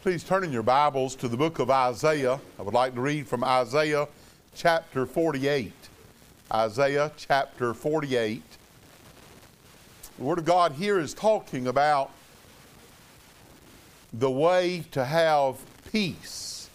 Please turn in your Bibles to the book of Isaiah. I would like to read from Isaiah chapter 48. Isaiah chapter 48. The Word of God here is talking about the way to have peace,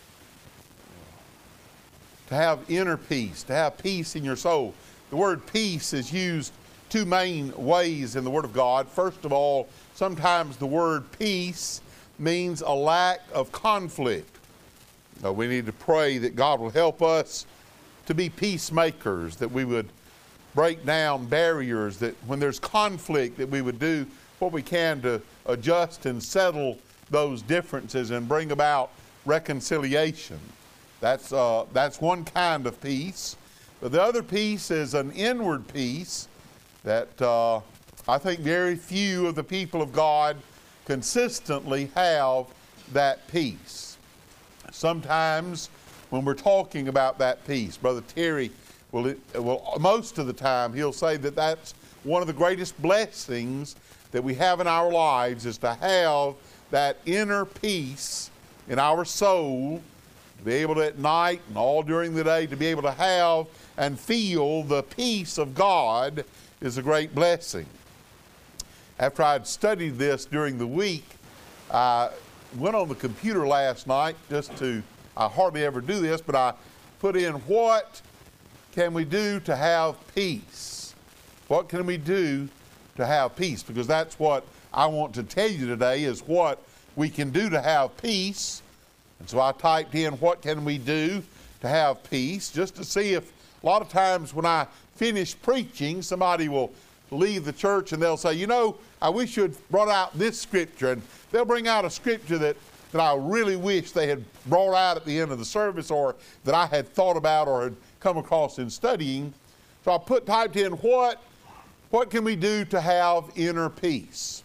to have inner peace, to have peace in your soul. The word peace is used two main ways in the Word of God. First of all, sometimes the word peace means a lack of conflict. We need to pray that God will help us to be peacemakers, that we would break down barriers, that when there's conflict that we would do what we can to adjust and settle those differences and bring about reconciliation. That's one kind of peace. But the other peace is an inward peace that I think very few of the people of God consistently have that peace. Sometimes when we're talking about that peace, Brother Terry will most of the time he'll say that that's one of the greatest blessings that we have in our lives, is to have that inner peace in our soul, to be able to at night and all during the day to be able to have and feel the peace of God is a great blessing. After I had studied this during the week, I went on the computer last night I hardly ever do this, but I put in, what can we do to have peace? What can we do to have peace? Because that's what I want to tell you today, is what we can do to have peace. And so I typed in, what can we do to have peace? Just to see if, a lot of times when I finish preaching, somebody will leave the church and they'll say, you know, I wish you had brought out this scripture. And they'll bring out a scripture that I really wish they had brought out at the end of the service, or that I had thought about or had come across in studying. So I typed in, what can we do to have inner peace?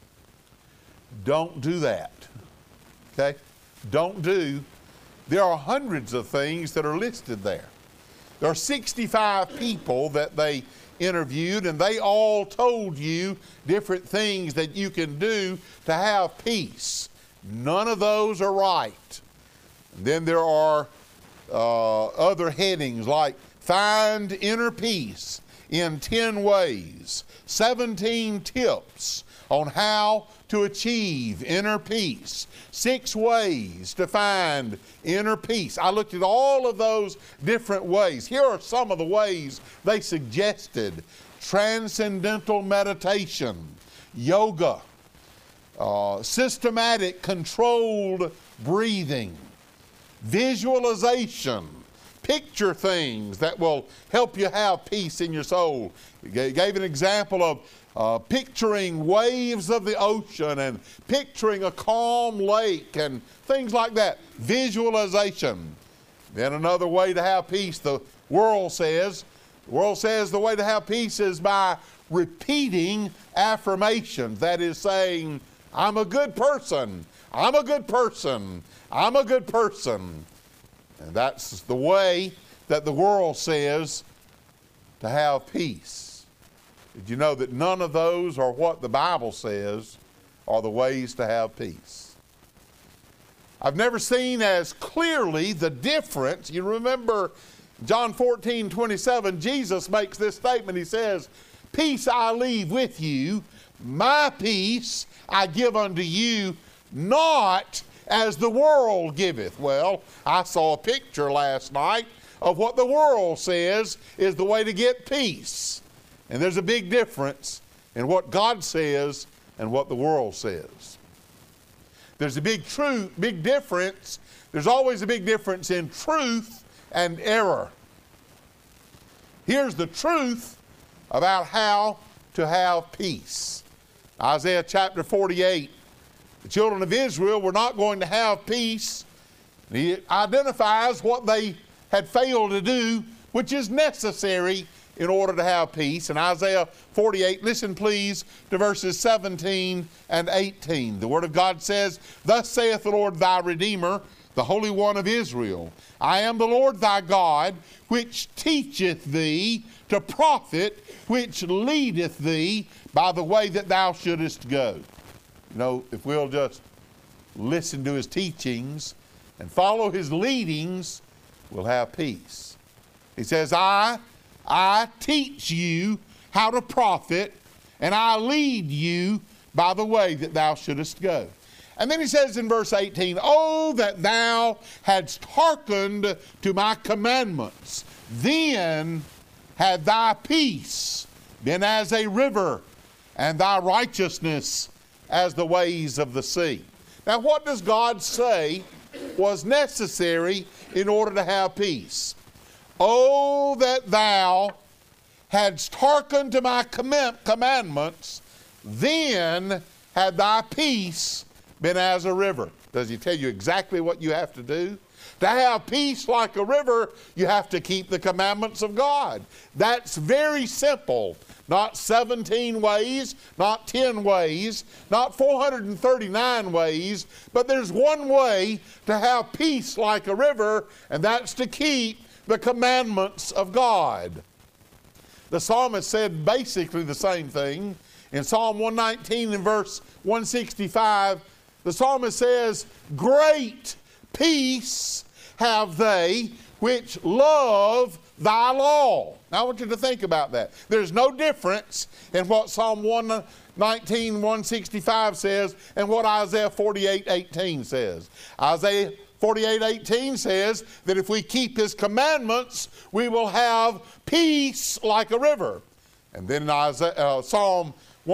Don't do that. Okay? There are hundreds of things that are listed there. There are 65 people that they interviewed, and they all told you different things that you can do to have peace. None of those are right. And then there are other headings like find inner peace in 10 ways, 17 tips on how to achieve inner peace, 6 ways to find inner peace. I looked at all of those different ways. Here are some of the ways they suggested: transcendental meditation, yoga, systematic controlled breathing, visualization, picture things that will help you have peace in your soul. He gave an example of picturing waves of the ocean and picturing a calm lake and things like that. Visualization. Then another way to have peace, the world says the way to have peace is by repeating affirmations. That is saying, I'm a good person, I'm a good person, I'm a good person. And that's the way that the world says to have peace. Did you know that none of those are what the Bible says are the ways to have peace? I've never seen as clearly the difference. You remember John 14:27, Jesus makes this statement. He says, peace I leave with you, my peace I give unto you, not as the world giveth. Well, I saw a picture last night of what the world says is the way to get peace. And there's a big difference in what God says and what the world says. There's a big difference. There's always a big difference in truth and error. Here's the truth about how to have peace. Isaiah chapter 48. The children of Israel were not going to have peace. He identifies what they had failed to do, which is necessary in order to have peace. In Isaiah 48, listen please to verses 17 and 18. The Word of God says, thus saith the Lord thy Redeemer, the Holy One of Israel, I am the Lord thy God, which teacheth thee to profit, which leadeth thee by the way that thou shouldest go. You know, if we'll just listen to his teachings and follow his leadings will have peace. He says, I teach you how to profit, and I lead you by the way that thou shouldest go. And then he says in verse 18, oh, that thou hadst hearkened to my commandments, then had thy peace been as a river, and thy righteousness as the ways of the sea. Now, what does God say was necessary in order to have peace? Oh, that thou hadst hearkened to my commandments, then had thy peace been as a river. Does he tell you exactly what you have to do? To have peace like a river, you have to keep the commandments of God. That's very simple. Not 17 ways, not 10 ways, not 439 ways, but there's one way to have peace like a river, and that's to keep the commandments of God. The psalmist said basically the same thing. In Psalm 119 and verse 165, the psalmist says, great peace have they which love thy law. Now I want you to think about that. There's no difference in what Psalm 119, 165 says and what Isaiah 48:18 says. Isaiah 48:18 says that if we keep his commandments, we will have peace like a river. And then Psalm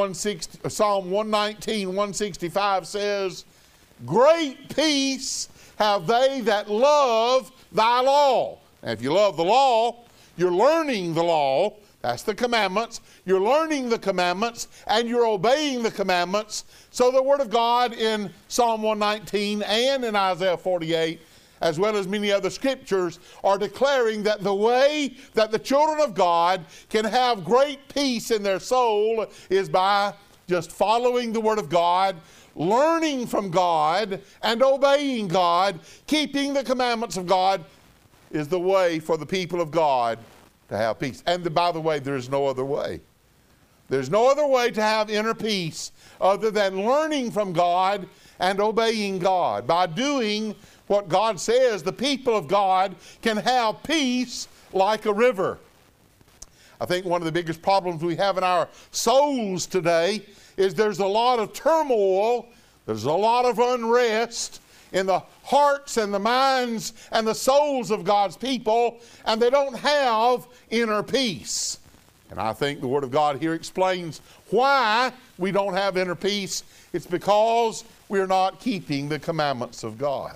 119, 165 says, great peace have they that love thy law. And if you love the law, you're learning the law. That's the commandments. You're learning the commandments and you're obeying the commandments. So the Word of God in Psalm 119 and in Isaiah 48, as well as many other scriptures, are declaring that the way that the children of God can have great peace in their soul is by just following the Word of God, learning from God, and obeying God. Keeping the commandments of God is the way for the people of God to have peace. And by the way, there is no other way. There's no other way to have inner peace other than learning from God and obeying God. By doing what God says, the people of God can have peace like a river. I think one of the biggest problems we have in our souls today is there's a lot of turmoil, there's a lot of unrest in the hearts and the minds and the souls of God's people, and they don't have inner peace. And I think the Word of God here explains why we don't have inner peace. It's because we're not keeping the commandments of God.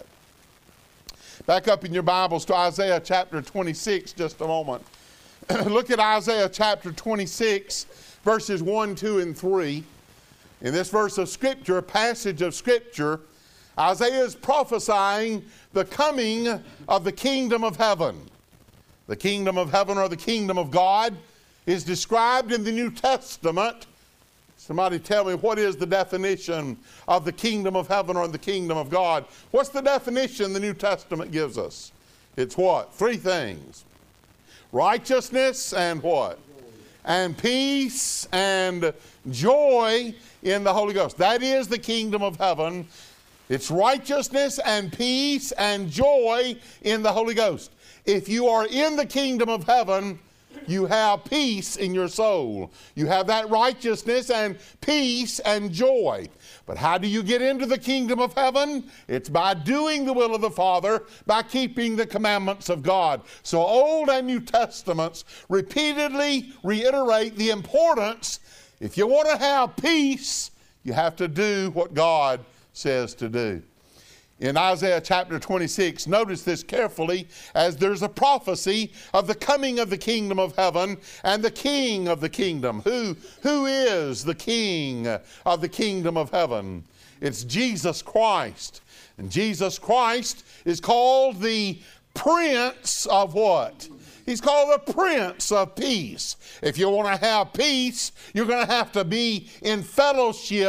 Back up in your Bibles to Isaiah chapter 26 just a moment. Look at Isaiah chapter 26, verses 1, 2, and 3. In this verse of Scripture, a passage of Scripture, Isaiah is prophesying the coming of the kingdom of heaven. The kingdom of heaven, or the kingdom of God, is described in the New Testament. Somebody tell me, what is the definition of the kingdom of heaven or the kingdom of God? What's the definition the New Testament gives us? It's what? Three things. Righteousness and what? And peace and joy in the Holy Ghost. That is the kingdom of heaven. It's righteousness and peace and joy in the Holy Ghost. If you are in the kingdom of heaven, you have peace in your soul. You have that righteousness and peace and joy. But how do you get into the kingdom of heaven? It's by doing the will of the Father, by keeping the commandments of God. So Old and New Testaments repeatedly reiterate the importance. If you want to have peace, you have to do what God says to do. In Isaiah chapter 26, notice this carefully, as there's a prophecy of the coming of the kingdom of heaven and the king of the kingdom. Who is the king of the kingdom of heaven? It's Jesus Christ. And Jesus Christ is called the Prince of what? He's called the Prince of Peace. If you want to have peace, you're going to have to be in fellowship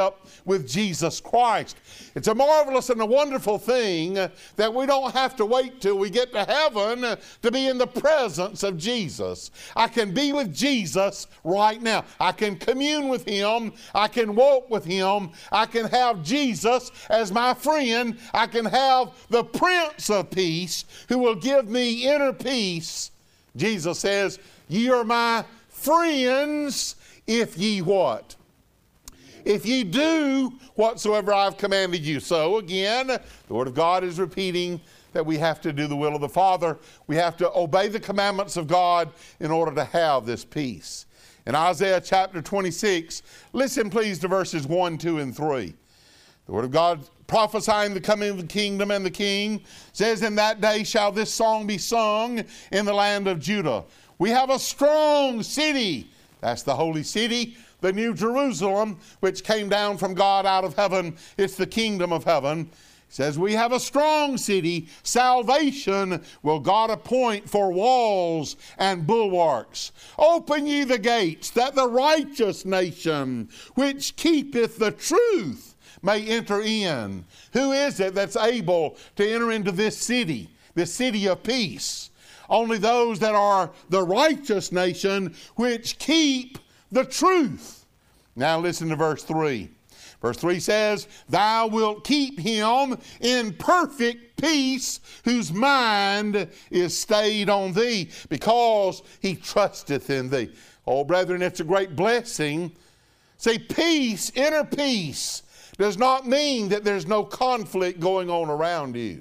with Jesus Christ. It's a marvelous and a wonderful thing that we don't have to wait till we get to heaven to be in the presence of Jesus. I can be with Jesus right now. I can commune with Him. I can walk with Him. I can have Jesus as my friend. I can have the Prince of Peace who will give me inner peace. Jesus says, ye are my friends if ye what? If ye do whatsoever I've commanded you. So again, the Word of God is repeating that we have to do the will of the Father. We have to obey the commandments of God in order to have this peace. In Isaiah chapter 26, listen please to verses 1, 2, and 3. The Word of God prophesying the coming of the kingdom and the King says, in that day shall this song be sung in the land of Judah. We have a strong city. That's the holy city, the New Jerusalem, which came down from God out of heaven. It's the kingdom of heaven. It says, we have a strong city. Salvation will God appoint for walls and bulwarks. Open ye the gates, that the righteous nation, which keepeth the truth, may enter in. Who is it that's able to enter into this city of peace? Only those that are the righteous nation which keep the truth. Now listen to verse 3. Verse 3 says, thou wilt keep him in perfect peace whose mind is stayed on thee, because he trusteth in thee. Oh, brethren, it's a great blessing. See, peace, inner peace, does not mean that there's no conflict going on around you.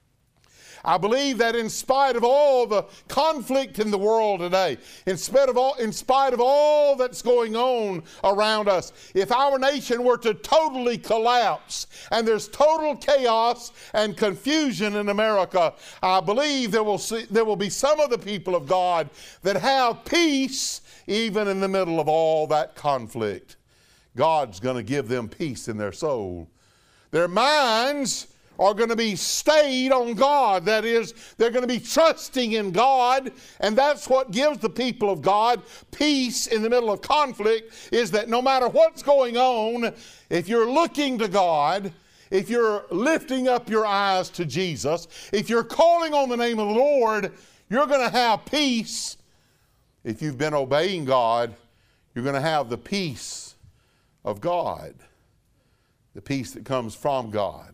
I believe that in spite of all the conflict in the world today, in spite of all that's going on around us, if our nation were to totally collapse and there's total chaos and confusion in America, I believe there will be some of the people of God that have peace even in the middle of all that conflict. God's going to give them peace in their soul. Their minds are going to be stayed on God. That is, they're going to be trusting in God, and that's what gives the people of God peace in the middle of conflict, is that no matter what's going on, if you're looking to God, if you're lifting up your eyes to Jesus, if you're calling on the name of the Lord, you're going to have peace. If you've been obeying God, you're going to have the peace of God, the peace that comes from God.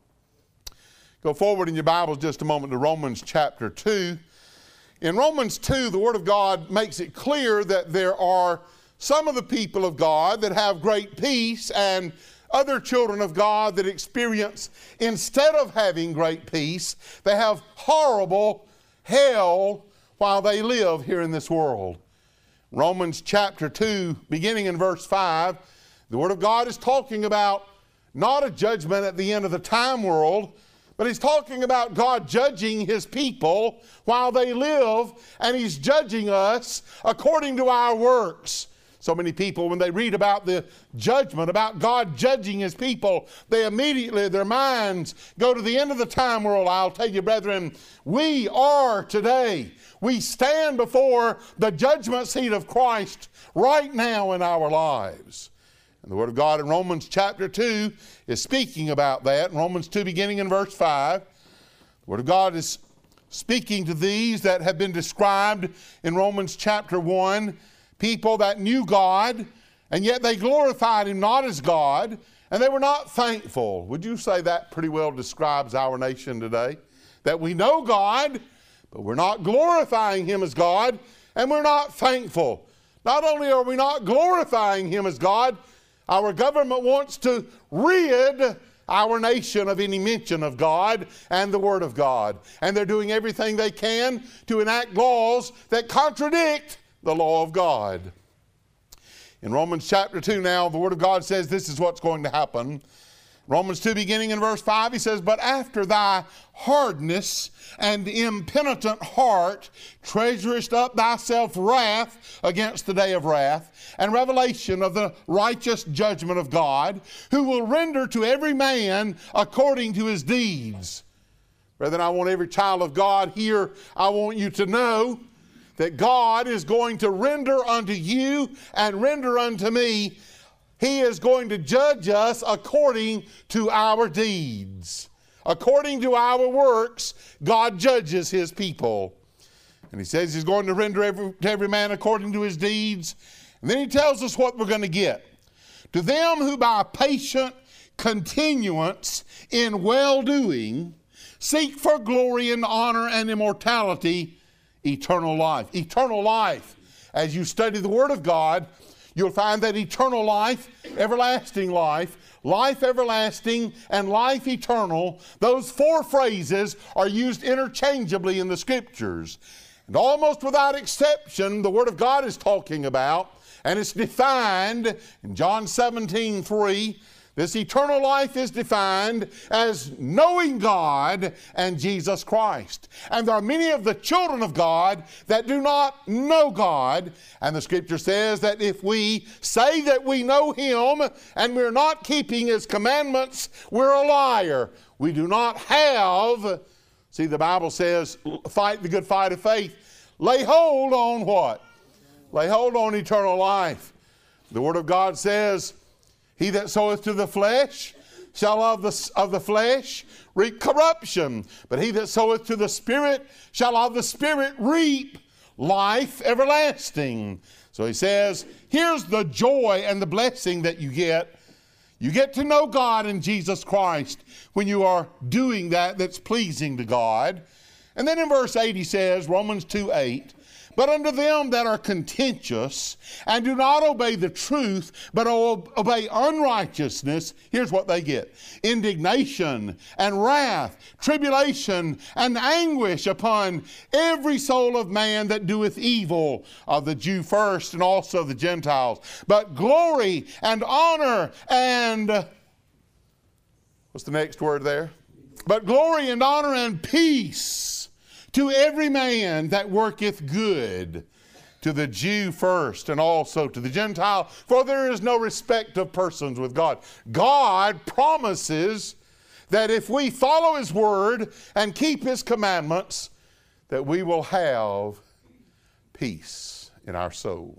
Go forward in your Bibles just a moment to Romans chapter 2. In Romans 2, the Word of God makes it clear that there are some of the people of God that have great peace, and other children of God that experience, instead of having great peace, they have horrible hell while they live here in this world. Romans chapter 2, beginning in verse 5, the Word of God is talking about not a judgment at the end of the time world, but He's talking about God judging His people while they live, and He's judging us according to our works. So many people, when they read about the judgment, about God judging His people, they immediately, their minds go to the end of the time world. I'll tell you, brethren, we are today. We stand before the judgment seat of Christ right now in our lives. And the Word of God in Romans chapter 2 is speaking about that. In Romans 2, beginning in verse 5, the Word of God is speaking to these that have been described in Romans chapter 1, people that knew God, and yet they glorified Him not as God, and they were not thankful. Would you say that pretty well describes our nation today? That we know God, but we're not glorifying Him as God, and we're not thankful. Not only are we not glorifying Him as God, our government wants to rid our nation of any mention of God and the Word of God. And they're doing everything they can to enact laws that contradict the law of God. In Romans chapter 2 now, the Word of God says this is what's going to happen. Romans 2, beginning in verse 5, he says, but after thy hardness and impenitent heart treasurest up thyself wrath against the day of wrath, and revelation of the righteous judgment of God, who will render to every man according to his deeds. Brethren, I want every child of God here, I want you to know that God is going to render unto you and render unto me He is going to judge us according to our deeds. According to our works, God judges His people. And He says He's going to render to every man according to his deeds. And then He tells us what we're going to get. To them who by patient continuance in well-doing seek for glory and honor and immortality, eternal life. Eternal life. As you study the Word of God, you'll find that eternal life, everlasting life, life everlasting, and life eternal, those four phrases are used interchangeably in the Scriptures. And almost without exception, the Word of God is talking about, and it's defined in John 17:3. This eternal life is defined as knowing God and Jesus Christ. And there are many of the children of God that do not know God. And the Scripture says that if we say that we know Him and we're not keeping His commandments, we're a liar. We do not have, see, the Bible says, fight the good fight of faith. Lay hold on what? Lay hold on eternal life. The Word of God says, he that soweth to the flesh shall of the flesh reap corruption. But he that soweth to the Spirit shall of the Spirit reap life everlasting. So he says, here's the joy and the blessing that you get. You get to know God and Jesus Christ when you are doing that's pleasing to God. And then in verse 8 he says, Romans 2:8, but unto them that are contentious and do not obey the truth, but obey unrighteousness, here's what they get. Indignation and wrath, tribulation and anguish upon every soul of man that doeth evil, of the Jew first and also the Gentiles. But glory and honor and, what's the next word there? But glory and honor and peace to every man that worketh good, to the Jew first and also to the Gentile, for there is no respect of persons with God. God promises that if we follow His Word and keep His commandments, that we will have peace in our soul.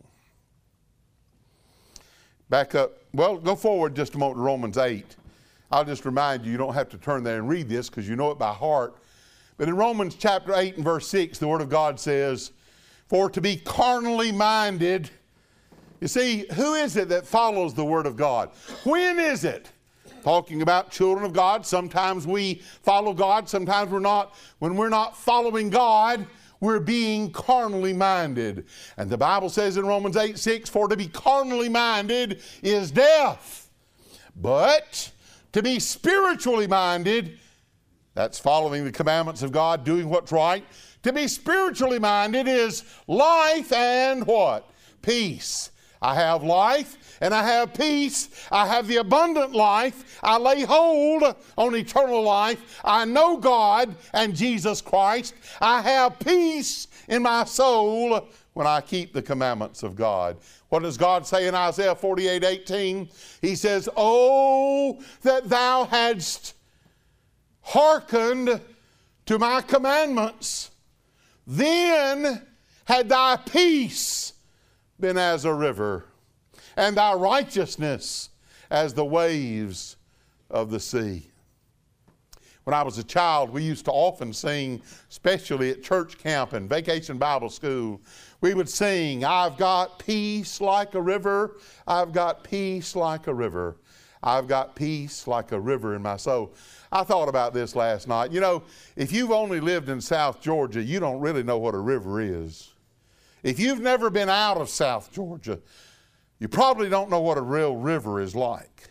Back up, well, go forward just a moment to Romans 8. I'll just remind you, you don't have to turn there and read this because you know it by heart. But in Romans chapter 8 and verse 6, the Word of God says, for to be carnally minded. You see, who is it that follows the Word of God? When is it? Talking about children of God. Sometimes we follow God, sometimes we're not. When we're not following God, we're being carnally minded. And the Bible says in Romans 8:6, for to be carnally minded is death. But to be spiritually minded, that's following the commandments of God, doing what's right. To be spiritually minded is life and what? Peace. I have life and I have peace. I have the abundant life. I lay hold on eternal life. I know God and Jesus Christ. I have peace in my soul when I keep the commandments of God. What does God say in Isaiah 48:18? He says, oh, that thou hadst hearkened to my commandments, then had thy peace been as a river, and thy righteousness as the waves of the sea. When I was a child, we used to often sing, especially at church camp and vacation Bible school, we would sing, I've got peace like a river, I've got peace like a river, I've got peace like a river in my soul. I thought about this last night. You know, if you've only lived in South Georgia, you don't really know what a river is. If you've never been out of South Georgia, you probably don't know what a real river is like.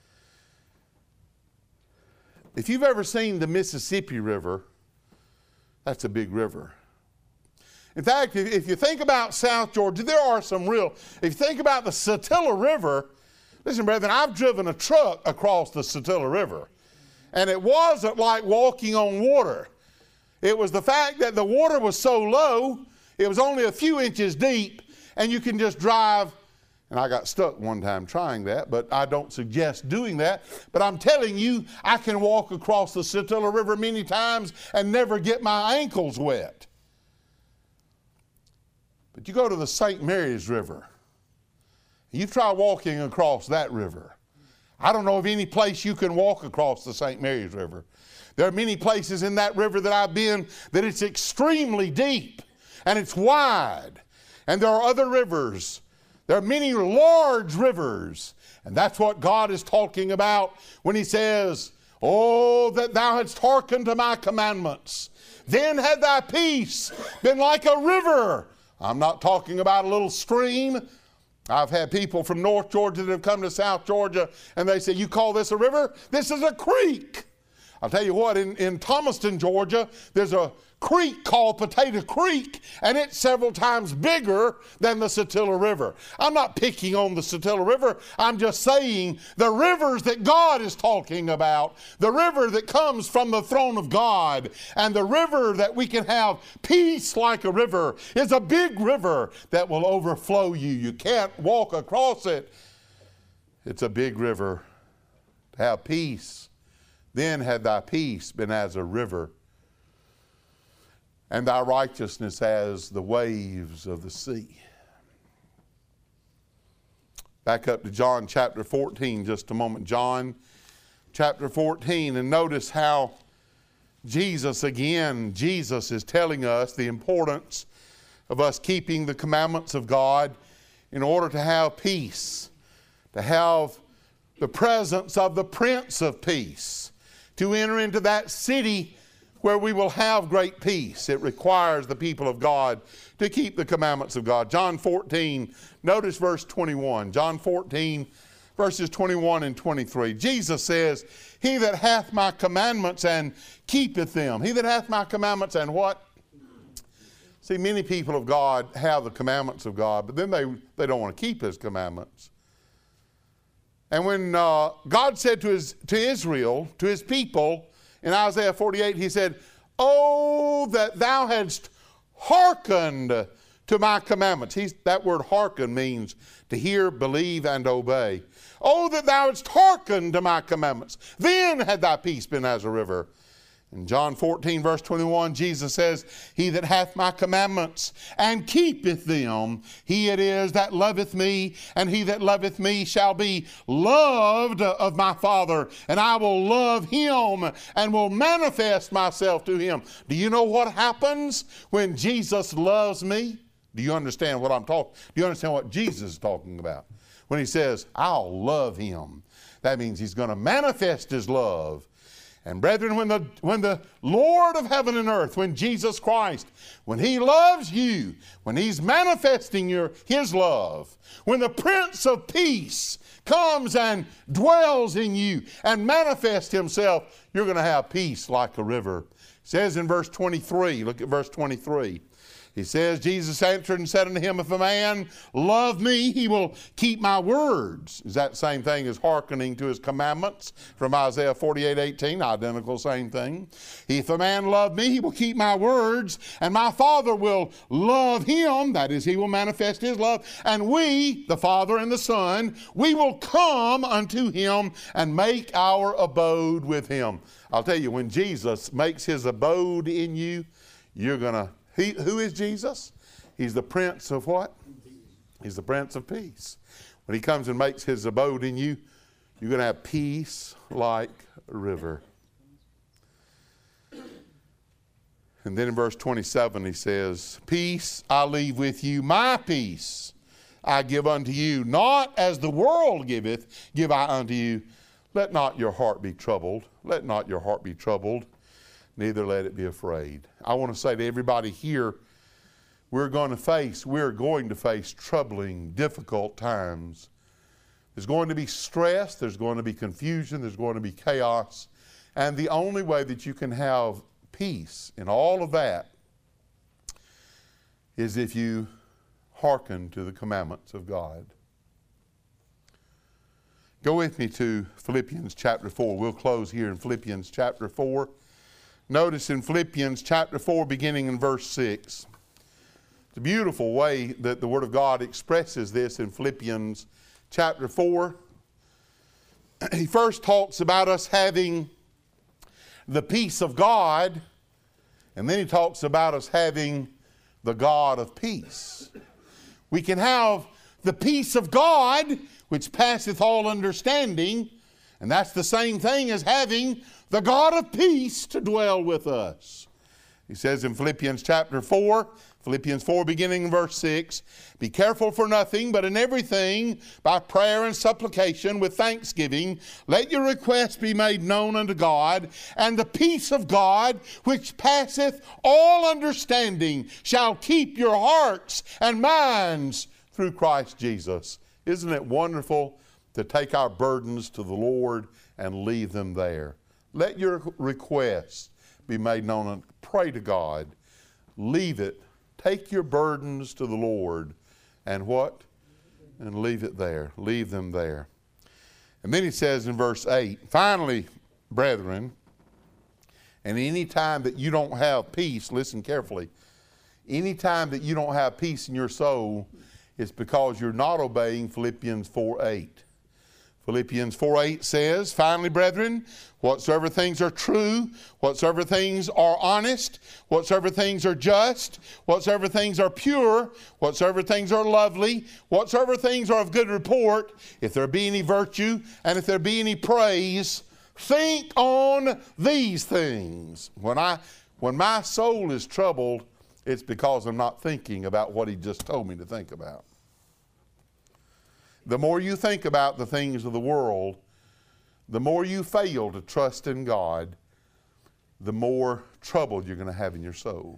If you've ever seen the Mississippi River, that's a big river. In fact, if you think about South Georgia, there are some real, if you think about the Satilla River, listen, brethren, I've driven a truck across the Satilla River. And it wasn't like walking on water. It was the fact that the water was so low, it was only a few inches deep, and you can just drive. And I got stuck one time trying that, but I don't suggest doing that. But I'm telling you, I can walk across the Satilla River many times and never get my ankles wet. But you go to the St. Mary's River, You try walking across that river. I don't know of any place you can walk across the St. Mary's River. There are many places in that river that I've been that it's extremely deep and it's wide. And there are other rivers. There are many large rivers. And that's what God is talking about when he says, oh, that thou hadst hearkened to my commandments. Then had thy peace been like a river. I'm not talking about a little stream. I've had people from North Georgia that have come to South Georgia and they say, you call this a river? This is a creek. I'll tell you what, in Thomaston, Georgia, there's a creek called Potato Creek, and it's several times bigger than the Satilla River. I'm not picking on the Satilla River. I'm just saying the rivers that God is talking about, the river that comes from the throne of God, and the river that we can have peace like a river is a big river that will overflow you. You can't walk across it. It's a big river. To have peace. Then had thy peace been as a river, and thy righteousness as the waves of the sea. Back up to John chapter 14 just a moment. John chapter 14, and notice how Jesus is telling us the importance of us keeping the commandments of God in order to have peace, to have the presence of the Prince of Peace, to enter into that city where we will have great peace. It requires the people of God to keep the commandments of God. John 14, notice verse 21. John 14, verses 21 and 23. Jesus says, he that hath my commandments and keepeth them. He that hath my commandments and what? See, many people of God have the commandments of God, but then they don't want to keep his commandments. And when God said to Israel, to his people, in Isaiah 48, he said, oh, that thou hadst hearkened to my commandments. That word hearken means to hear, believe, and obey. Oh, that thou hadst hearkened to my commandments. Then had thy peace been as a river. In John 14, verse 21, Jesus says, he that hath my commandments and keepeth them, he it is that loveth me, and he that loveth me shall be loved of my Father, and I will love him and will manifest myself to him. Do you know what happens when Jesus loves me? Do you understand what I'm talking? Do you understand what Jesus is talking about? When he says, I'll love him. That means he's going to manifest his love. And brethren, when the Lord of heaven and earth, when Jesus Christ, when he loves you, when he's manifesting his love, when the Prince of Peace comes and dwells in you and manifests himself, you're going to have peace like a river. It says in verse 23, look at verse 23. He says, Jesus answered and said unto him, if a man love me, he will keep my words. Is that the same thing as hearkening to his commandments from Isaiah 48:18? Identical same thing. If a man love me, he will keep my words, and my Father will love him. That is, he will manifest his love. And we, the Father and the Son, we will come unto him and make our abode with him. I'll tell you, when Jesus makes his abode in you, you're going to... Who is Jesus? He's the Prince of what? He's the Prince of Peace. When he comes and makes his abode in you, you're going to have peace like a river. And then in verse 27 he says, peace I leave with you, my peace I give unto you. Not as the world giveth, give I unto you. Let not your heart be troubled. Let not your heart be troubled. Neither let it be afraid. I want to say to everybody here, we're going to face troubling, difficult times. There's going to be stress, there's going to be confusion, there's going to be chaos. And the only way that you can have peace in all of that is if you hearken to the commandments of God. Go with me to Philippians chapter 4. We'll close here in Philippians chapter 4. Notice in Philippians chapter 4, beginning in verse 6. It's a beautiful way that the Word of God expresses this in Philippians chapter 4. He first talks about us having the peace of God, and then he talks about us having the God of peace. We can have the peace of God, which passeth all understanding. And that's the same thing as having the God of peace to dwell with us. He says in Philippians chapter 4, Philippians 4 beginning in verse 6, be careful for nothing, but in everything by prayer and supplication with thanksgiving, let your requests be made known unto God, and the peace of God, which passeth all understanding, shall keep your hearts and minds through Christ Jesus. Isn't it wonderful to take our burdens to the Lord and leave them there? Let your requests be made known and pray to God. Leave it. Take your burdens to the Lord and what? And leave it there. Leave them there. And then he says in verse 8, finally, brethren, and any time that you don't have peace, listen carefully, any time that you don't have peace in your soul, it's because you're not obeying Philippians 4:8. Philippians 4:8 says, finally, brethren, whatsoever things are true, whatsoever things are honest, whatsoever things are just, whatsoever things are pure, whatsoever things are lovely, whatsoever things are of good report, if there be any virtue and if there be any praise, think on these things. When my soul is troubled, it's because I'm not thinking about what he just told me to think about. The more you think about the things of the world, the more you fail to trust in God, the more trouble you're going to have in your soul.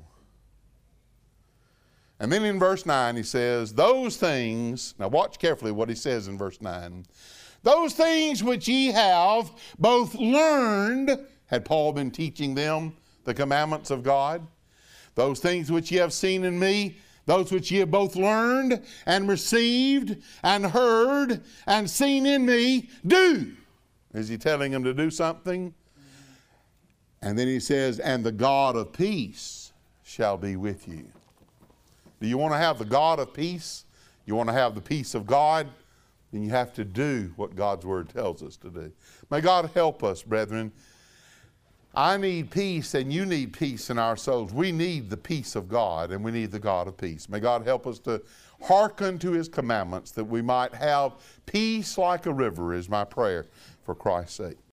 And then in verse 9 he says, those things, now watch carefully what he says in verse 9, those things which ye have both learned, had Paul been teaching them the commandments of God? Those things which ye have seen in me, those which ye have both learned and received and heard and seen in me, do. Is he telling them to do something? And then he says, and the God of peace shall be with you. Do you want to have the God of peace? You want to have the peace of God? Then you have to do what God's Word tells us to do. May God help us, brethren. I need peace and you need peace in our souls. We need the peace of God and we need the God of peace. May God help us to hearken to his commandments that we might have peace like a river is my prayer for Christ's sake.